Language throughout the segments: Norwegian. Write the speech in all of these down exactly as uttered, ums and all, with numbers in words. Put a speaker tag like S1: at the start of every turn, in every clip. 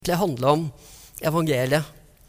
S1: Det handler om evangeliet.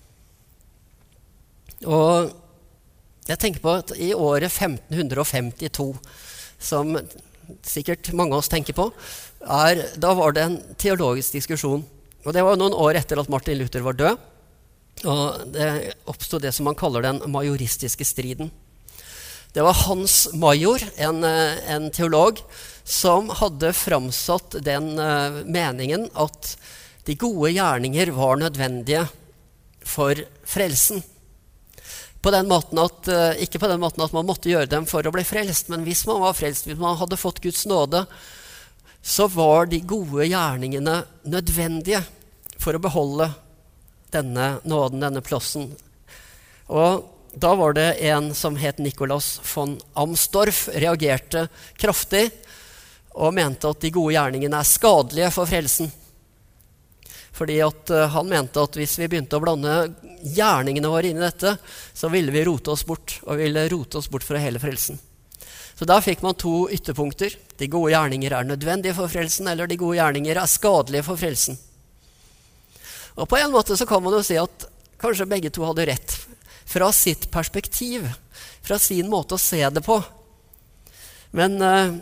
S1: Og jeg tenker på at i året femten femtito, som sikkert mange av oss tenker på, er, da var det en teologisk diskusjon. Og det var noen år etter at Martin Luther var død, og det oppstod det som man kaller den majoristiske striden. Det var Hans Major, en, en teolog, som hadde framsatt den uh, meningen at de gode gjerninger var nødvendige for frelsen. På den måten at, uh, ikke på den måten at man måtte gjøre dem for å bli frelst, men hvis man var frelst, hvis man hadde fått Guds nåde, så var de gode gjerningene nødvendige for å beholde denne nåden, denne plassen. Og da var det en som het Nikolaus von Amsdorf, reagerte kraftig og mente at de gode gjerningene er skadelige for frelsen. Fordi at uh, han mente at hvis vi begynte å blande gjerningene våre inn i dette, så ville vi rote oss bort, og ville rote oss bort fra hele frelsen. Så da fikk man to ytterpunkter. De gode gjerninger er nødvendige for frelsen, eller de gode gjerninger er skadelige for frelsen. Og på en måte så kan man jo si at kanskje begge to hadde rett, fra sitt perspektiv, fra sin måte å se det på. Men uh,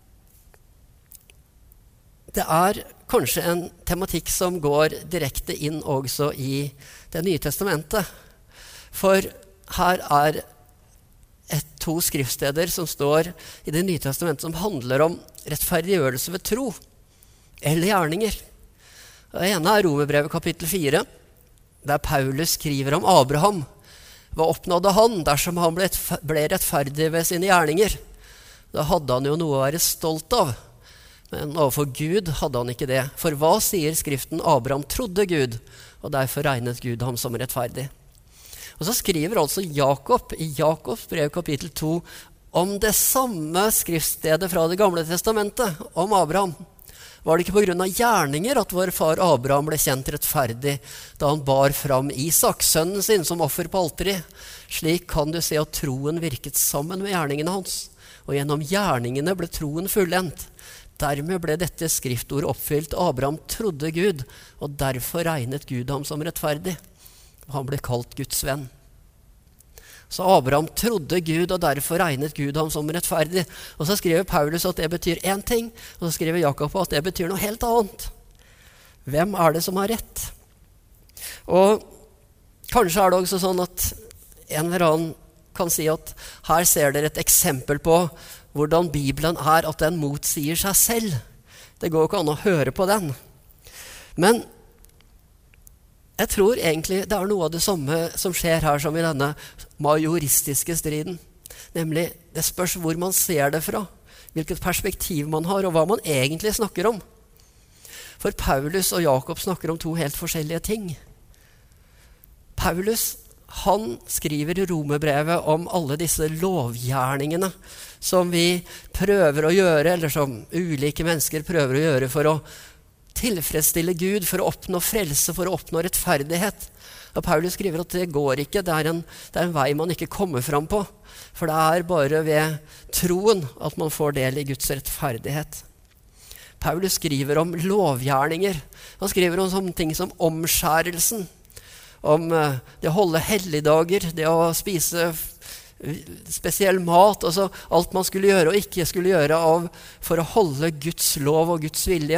S1: det er kanskje en tematikk som går direkte inn også i Det nye testamentet. For her er et, to skriftsteder som står i Det nye testamentet som handler om rettferdiggjørelse ved tro, eller gjerninger. Det ene er Romerbrevet kapittel fire, der Paulus skriver om Abraham. Hva oppnådde han dersom han ble, ble rettferdig ved sine gjerninger? Da hadde han jo noe å være stolt av. Men overfor Gud hadde han ikke det. For hva sier skriften? Abraham trodde Gud, og derfor regnet Gud ham som rettferdig. Og så skriver altså Jakob i Jakobs brev kapittel to om det samme skriftstedet fra det gamle testamentet, om Abraham. Var det ikke på grunn av gjerninger at vår far Abraham ble kjent rettferdig da han bar fram Isak, sønnen sin, som offer på alteret? Slik kan du se at troen virket sammen med gjerningene hans, og gjennom gjerningene ble troen fullendt. Dermed ble dette skriftord oppfylt. Abraham trodde Gud, og derfor regnet Gud ham som rettferdig. Han ble kalt Guds venn. Så Abraham trodde Gud, og derfor regnet Gud ham som rettferdig. Og så skriver Paulus at det betyr én ting, og så skriver Jakob at det betyr noe helt annet. Hvem er det som har rett? Og kanskje er det også sånn at en eller annen kan si at her ser dere et eksempel på hvordan Bibelen er, at den motsier seg selv. Det går ikke an å høre på den. Men jeg tror egentlig det er noe av det samme som skjer her som i denne majoristiske striden. Nemlig, det spørs hvor man ser det fra, hvilket perspektiv man har, og hva man egentlig snakker om. For Paulus og Jakob snakker om to helt forskjellige ting. Paulus, han skriver i Romerbrevet om alle disse lovgjerningene som vi prøver å gjøre, eller som ulike mennesker prøver å gjøre for å tilfredsstille Gud, for å oppnå frelse, for å oppnå rettferdighet. Og Paulus skriver at det går ikke, det er, en, det er en vei man ikke kommer fram på, for det er bare ved troen at man får del i Guds rettferdighet. Paulus skriver om lovgjerninger. Han skriver om sånne ting som omskjærelsen, om det å holde helligdager, det å spise spesiell mat, altså alt man skulle gjøre og ikke skulle gjøre av, for å holde Guds lov og Guds vilje.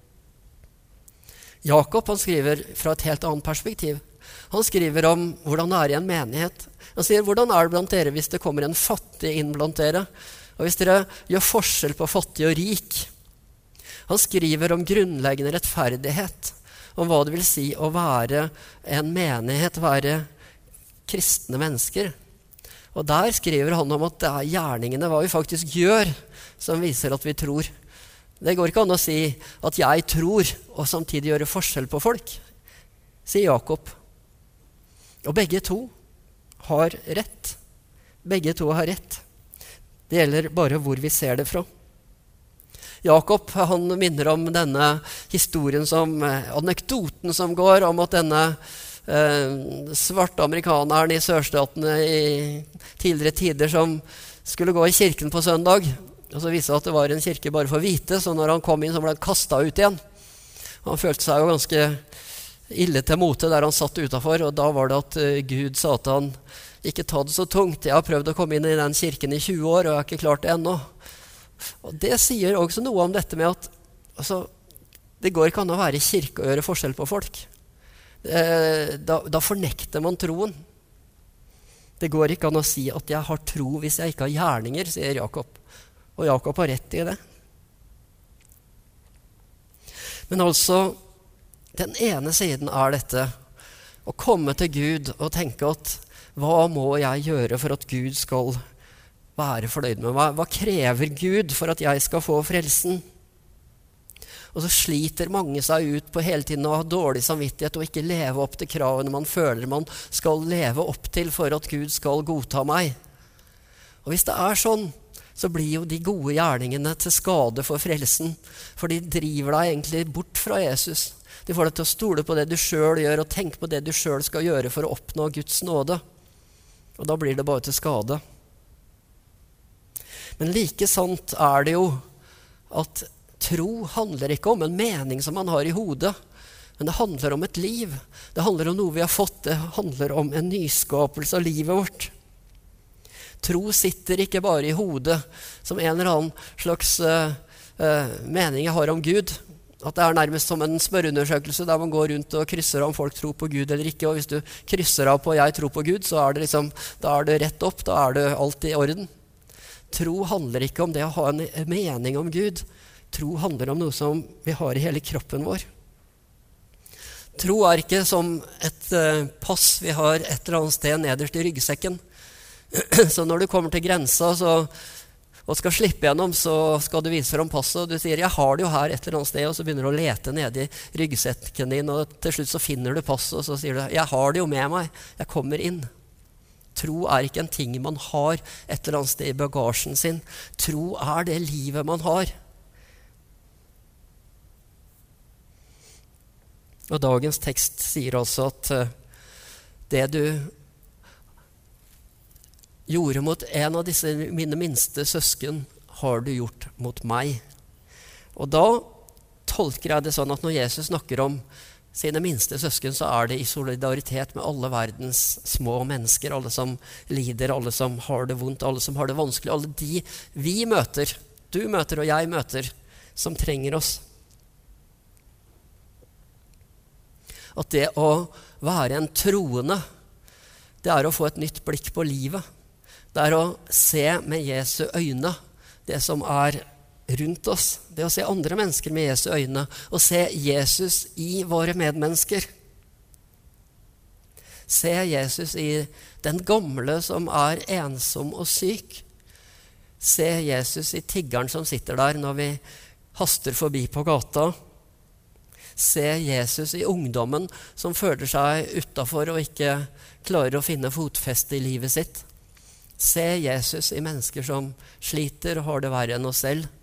S1: Jakob, han skriver fra et helt annet perspektiv. Han skriver om hvordan det er i en menighet. Han sier, hvordan er det blant dere hvis det kommer en fattig inn blant dere, og hvis dere gjør forskjell på fattig og rik? Han skriver om grunnleggende rettferdighet, om hva det vil si å være en menighet, være kristne mennesker. Og der skriver han om at det er gjerningene, hva vi faktisk gjør, som viser at vi tror. Det går ikke an å si at jeg tror, og samtidig gjøre forskjell på folk, sier Jakob. Og begge to har rett. Begge to har rett. Det gjelder bare hvor vi ser det fra. Jakob, han minner om denne historien som, anekdoten som går om at denne eh, svarte amerikaneren i sørstatene i tidligere tider som skulle gå i kirken på søndag, og så viste det at det var en kirke bare for hvite, så når han kom inn så ble han kastet ut igjen. Han følte seg jo ganske ille til mote der han satt utenfor, og da var det at uh, Gud sa til han, ikke ta det så tungt, jeg har prøvd å komme inn i den kirken i tjue år, og jeg har ikke klart det ennå. Og det sier også noe om dette med at altså, det går ikke an å være i kirke og gjøre forskjell på folk. Eh, da, da fornekter man troen. Det går ikke an å si at jeg har tro hvis jeg ikke har gjerninger, sier Jakob. Og Jakob har rett i det. Men altså, den ene siden er dette, å komme til Gud og tenke at hva må jeg gjøre for at Gud skal være fornøyd med meg? Hva krever Gud for at jeg skal få frelsen? Og så sliter mange seg ut på hele tiden å ha dårlig samvittighet og ikke leve opp til kravene man føler man skal leve opp til for at Gud skal godta meg. Og hvis det er sånn, så blir jo de gode gjerningene til skade for frelsen, for de driver deg egentlig bort fra Jesus. De får deg til å stole på det du selv gjør, og tenke på det du selv skal gjøre for å oppnå Guds nåde. Og da blir det bare til skade. Men like sant er det jo at tro handler ikke om en mening som man har i hodet, men det handler om et liv. Det handler om noe vi har fått. Det handler om en nyskapelse av livet vårt. Tro sitter ikke bare i hodet som en eller annen slags uh, uh, mening jeg har om Gud. At det er nærmest som en spørreundersøkelse der man går rundt og krysser av om folk tror på Gud eller ikke. Og hvis du krysser av på jeg tror på Gud, så er det liksom, da er det rett opp, da er det alt i orden. Tro handler ikke om det å ha en mening om Gud. Tro handler om noe som vi har i hele kroppen vår. Tro er ikke som et uh, pass vi har et eller annet sted nederst i ryggsekken. Så når du kommer til grensa så, og skal slippe gjennom, så skal du vise fram passet, og du sier, jeg har det jo her et eller annet sted, og så begynner du å lete nede i ryggsekken din, og til slutt så finner du passet, og så sier du, jeg har det jo med meg, jeg kommer inn. Tro er ikke en ting man har et eller annet sted i bagasjen sin. Tro er det livet man har. Og dagens tekst sier altså at uh, det du gjorde mot en av disse mine minste søsken, har du gjort mot meg. Og da tolker jeg det sånn at når Jesus snakker om sine minste søsken, så er det i solidaritet med alle verdens små mennesker, alle som lider, alle som har det vondt, alle som har det vanskelig, alle de vi møter, du møter og jeg møter, som trenger oss. At det å være en troende, det er å få et nytt blikk på livet. Det er å se med Jesu øyne det som er rundt oss. Det å se andre mennesker med Jesu øyne, og se Jesus i våre medmennesker. Se Jesus i den gamle som er ensom og syk. Se Jesus i tiggeren som sitter der når vi haster forbi på gata. Se Jesus i ungdommen som føler seg utenfor og ikke klarer å finne fotfeste i livet sitt. Se Jesus i mennesker som sliter og har det verre enn oss selv.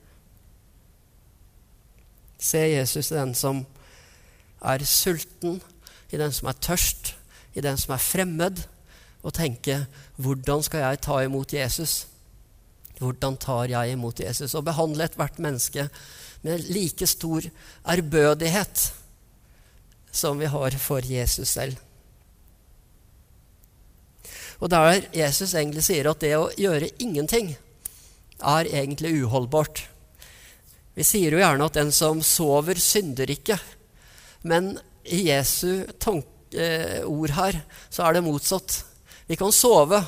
S1: Se Jesus i den som er sulten, i den som er tørst, i den som er fremmed, og tenke, hvordan skal jeg ta imot Jesus? Hvordan tar jeg imot Jesus? Og behandle et hvert menneske med like stor ærbødighet som vi har for Jesus selv. Og der Jesus egentlig sier at det å gjøre ingenting er egentlig uholdbart. Vi sier jo gjerne at den som sover synder ikke, men i Jesu tanke, eh, ord her så er det motsatt. Vi kan sove,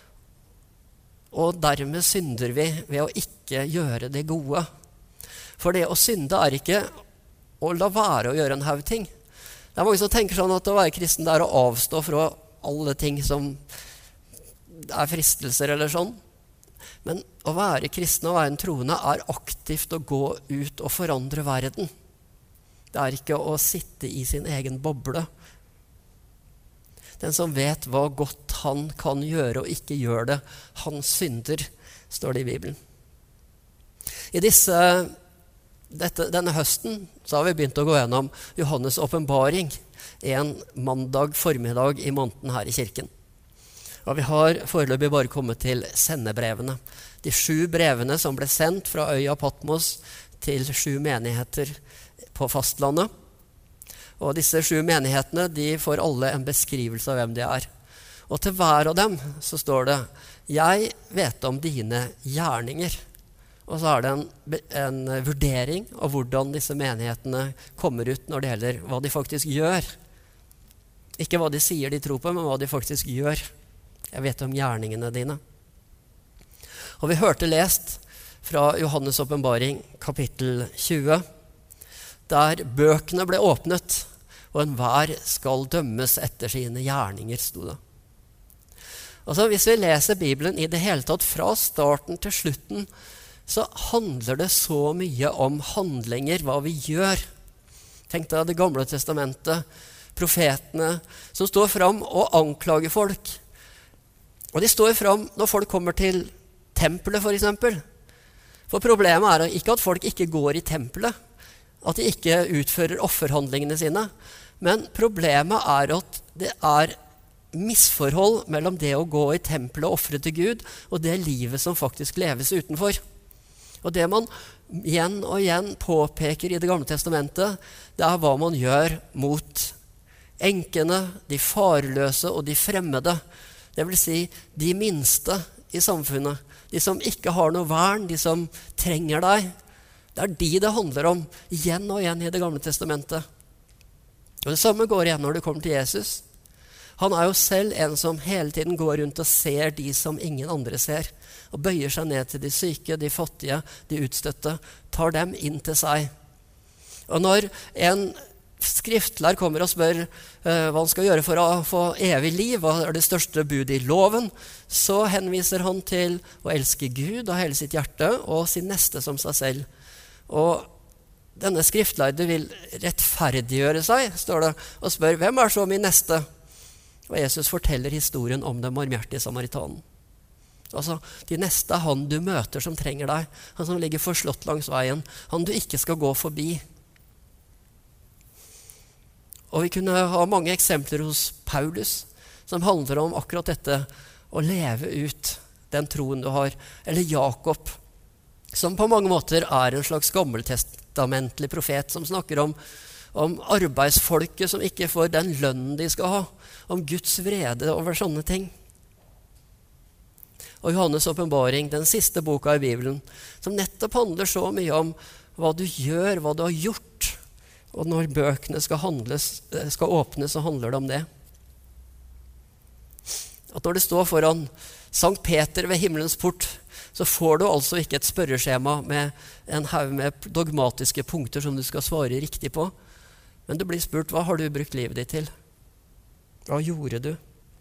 S1: og dermed synder vi ved å ikke gjøre det gode. For det å synde er ikke å la være å gjøre en haug ting. Det er mange som tenker sånn at å være kristen er å avstå fra alle ting som er fristelser eller sånn. Men å være kristen og være en troende er aktivt å gå ut og forandre verden. Det er ikke å sitte i sin egen boble. Den som vet hva godt han kan gjøre og ikke gjør det, han synder, står det i Bibelen. I disse, dette, denne høsten så har vi begynt å gå gjennom Johannes åpenbaring en mandag formiddag i måneden her i kirken. Og vi har foreløpig bare kommet til sendebrevene. De sju brevene som ble sendt fra øya Patmos til sju menigheter på fastlandet. Og disse sju menighetene, de får alle en beskrivelse av hvem de er. Og til hver av dem så står det, jeg vet om dine gjerninger. Og så er det en, en vurdering av hvordan disse menighetene kommer ut når det gjelder hva de faktisk gjør. Ikke hva de sier de tror på, men hva de faktisk gjør. Jeg vet om gjerningene dine. Og vi hørte lest fra Johannes åpenbaring, kapittel tjue, der bøkene ble åpnet, og enhver skal dømmes etter sine gjerninger, stod det. Altså, hvis vi leser Bibelen i det hele tatt fra starten til slutten, så handler det så mye om handlinger, hva vi gjør. Tenk deg det gamle testamentet, profetene som står fram og anklager folk. Og de står fram når folk kommer til tempelet, for eksempel. For problemet er ikke at folk ikke går i tempelet, at de ikke utfører offerhandlingene sine, men problemet er at det er misforhold mellom det å gå i tempelet og offre til Gud, og det livet som faktisk leves utenfor. Og det man igjen og igjen påpeker i det gamle testamentet, det er hva man gjør mot enkene, de farløse og de fremmede. Det vil si de minste i samfunnet, de som ikke har noe vern, de som trenger deg. Det er de det handler om igjen og igjen i det gamle testamentet. Og det samme går igjen når det kommer til Jesus. Han er jo selv en som hele tiden går rundt og ser de som ingen andre ser, og bøyer seg ned til de syke, de fattige, de utstøtte, tar dem inn til seg. Og når en skriftlær kommer og spør uh, hva han skal gjøre for å få evig liv, hva er det største budet i loven, så henviser han til å elske Gud av hele sitt hjerte og sin neste som seg selv. Og denne skriftlærde vil rettferdiggjøre seg, står det, og spør, hvem er så min neste? Og Jesus forteller historien om den barmhjertige samaritanen. Altså, de neste er han du møter som trenger deg, han som ligger forslått langs veien, han du ikke skal gå forbi. Og vi kunne ha mange eksempler hos Paulus, som handler om akkurat dette, å leve ut den troen du har. Eller Jakob, som på mange måter er en slags gammeltestamentlig profet, som snakker om, om arbeidsfolket som ikke får den lønnen de skal ha, om Guds vrede over sånne ting. Og Johannes åpenbaring, den siste boka i Bibelen, som nettopp handler så mye om hva du gjør, hva du har gjort. Og når bøkene skal, handles, skal åpnes, så handler det om det. At når det står foran Sankt Peter ved himmelens port, så får du altså ikke et spørreskjema med en haug med dogmatiske punkter som du skal svare riktig på. Men du blir spurt, hva har du brukt livet ditt til? Hva gjorde du?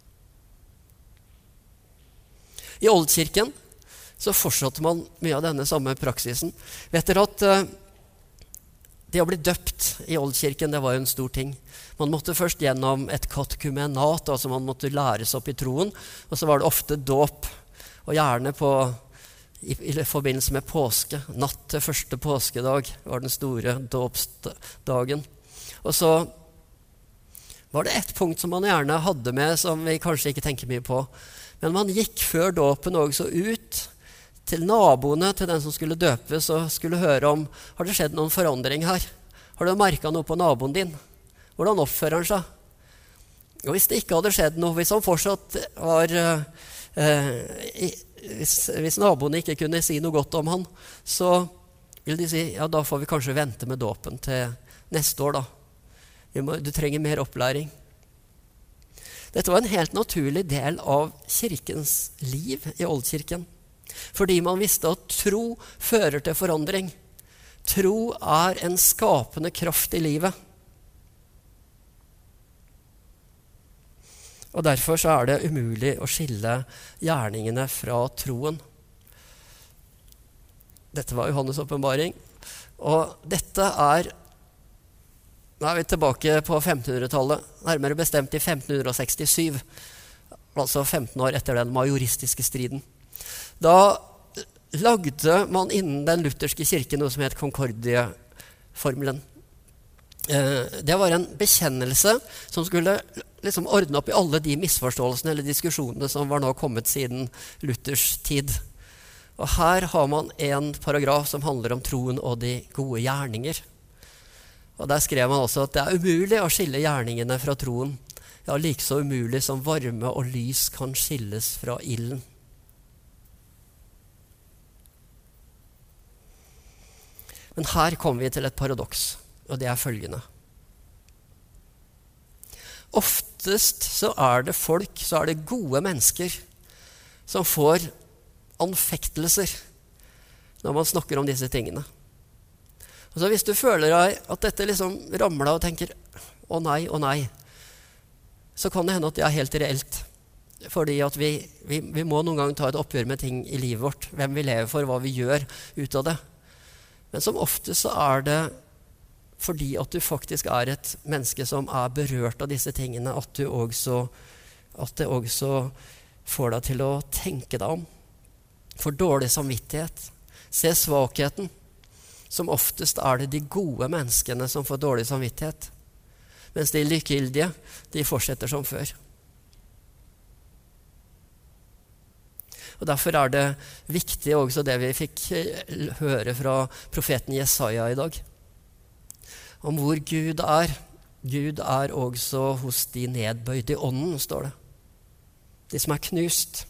S1: I Oldkirken så fortsatte man mye av denne samme praksisen. Vet dere at uh, det å bli døpt i Oldkirken, det var jo en stor ting. Man måtte først gjennom et katekumenat, altså man måtte læres opp i troen, og så var det ofte dåp, og gjerne på, i, i forbindelse med påske. Natt til første påskedag var den store dåpsdagen. Og så var det et punkt som man gjerne hadde med, som vi kanskje ikke tenker mye på. Men man gikk før dåpen også ut til naboene, til den som skulle døpes, og skulle høre om, har det skjedd noen forandring her? Har du merket noe på naboen din? Hvordan oppfører han seg? Og hvis det ikke hadde skjedd noe, hvis han fortsatt var, eh, hvis, hvis naboene ikke kunne si noe godt om han, så vil de si, ja, da får vi kanskje vente med dåpen til neste år da. Må, du trenger mer opplæring. Dette var en helt naturlig del av kirkens liv i Oldkirken. Fordi man visste at tro fører til forandring. Tro er en skapende kraft i livet. Og derfor så er det umulig å skille gjerningene fra troen. Dette var Johannes åpenbaring. Og dette er, nå er vi tilbake på femtenhundretallet, nærmere bestemt i femten sekstisju, altså femten år etter den majoristiske striden. Da lagde man innen den lutherske kirken noe som het Concordia-formelen. Det var en bekjennelse som skulle liksom ordne opp i alle de misforståelsene eller diskusjonene som var nå kommet siden Luthers tid. Og her har man en paragraf som handler om troen og de gode gjerninger. Og der skrev han også at det er umulig å skille gjerningene fra troen. Ja, like så umulig som varme og lys kan skilles fra ilden. Men her kommer vi til et paradoks, og det er følgende. Oftest så er det folk, så er det gode mennesker som får anfektelser når man snakker om disse tingene. Og så hvis du føler deg at dette liksom ramler og tenker å nei, å nei, så kan det hende at det er helt reelt. Fordi at vi, vi, vi må noen gang ta et oppgjør med ting i livet vårt. Hvem vi lever for, hva vi gjør ut av det. Men som ofte så er det fordi at du faktisk er et menneske som er berørt av disse tingene, at, du også, at det også får deg til å tenke deg om. For dårlig samvittighet. Se svakheten. Som oftest er det de gode menneskene som får dårlig samvittighet. Mens de likegyldige, de fortsetter som før. Og derfor er det viktig også det vi fikk høre fra profeten Jesaja i dag. Om hvor Gud er. Gud er også hos de nedbøyde i ånden, står det. De som er knust.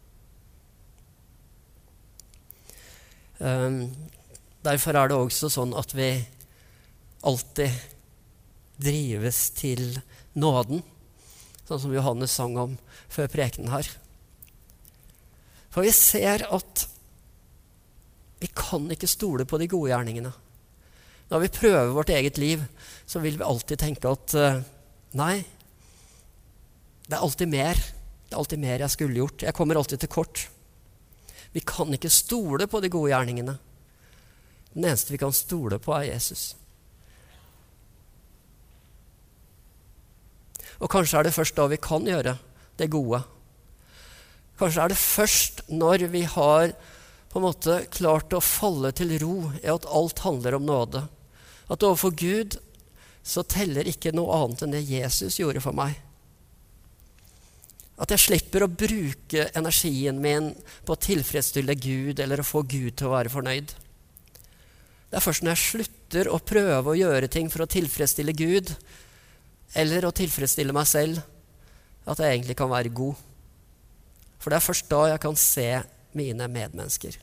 S1: Um, derfor er det også sånn at vi alltid drives til nåden, sånn som Johannes sang om før prekenen her. For vi ser at vi kan ikke stole på de gode gjerningene. Når vi prøver vårt eget liv, så vil vi alltid tenke at uh, nei, det er alltid mer. Det er alltid mer jeg skulle gjort. Jeg kommer alltid til kort. Vi kan ikke stole på de gode gjerningene. Den eneste vi kan stole på er Jesus. Og kanskje er det først da vi kan gjøre det gode. Kanskje er det først når vi har på en måte klart å falle til ro i at alt handler om nåde. At overfor Gud så teller ikke noe annet enn det Jesus gjorde for meg. At jeg slipper å bruke energien min på å tilfredsstille Gud eller å få Gud til å være fornøyd. Det er først når jeg slutter å prøve å gjøre ting for å tilfredsstille Gud eller å tilfredsstille meg selv, at jeg egentlig kan være god. For det er først da jeg kan se mine medmennesker.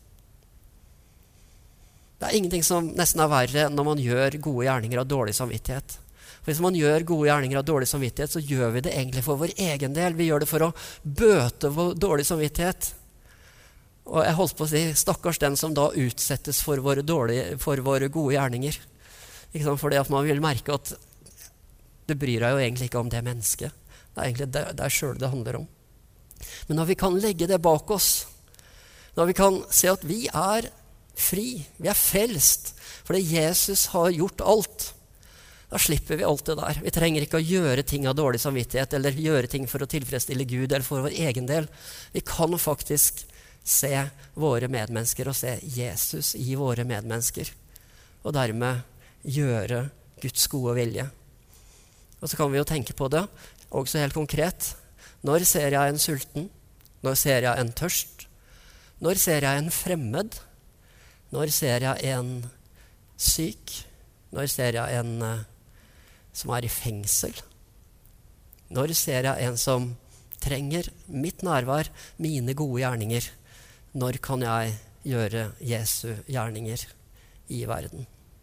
S1: Det er ingenting som nesten er verre når man gjør gode gjerninger av dårlig samvittighet. For hvis man gjør gode gjerninger av dårlig samvittighet, så gjør vi det egentlig for vår egen del. Vi gjør det for å bøte vår dårlig samvittighet. Og jeg holdt på å si, stakkars den som da utsettes for våre, dårlige, for våre gode gjerninger. Ikke sant? Fordi at man vil merke at det bryr deg jo egentlig ikke om det mennesket. Det er egentlig det, det er selv det handler om. Men når vi kan legge det bak oss, når vi kan se at vi er fri, vi er frelst, fordi Jesus har gjort alt, da slipper vi alt det der. Vi trenger ikke å gjøre ting av dårlig samvittighet, eller gjøre ting for å tilfredsstille Gud, eller for vår egen del. Vi kan faktisk se våre medmennesker, og se Jesus i våre medmennesker, og dermed gjøre Guds gode vilje. Og så kan vi jo tenke på det, også helt konkret. Når ser jeg en sulten? Når ser jeg en tørst? Når ser jeg en fremmed? Når ser jeg en syk? Når ser jeg en uh, som er i fengsel? Når ser jeg en som trenger mitt nærvær, mine gode gjerninger? Når kan jeg gjøre Jesu gjerninger i verden?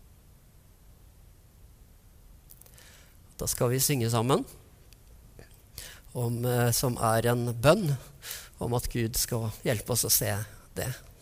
S1: Da skal vi synge sammen, om, uh, som er en bønn om at Gud skal hjelpe oss å se det.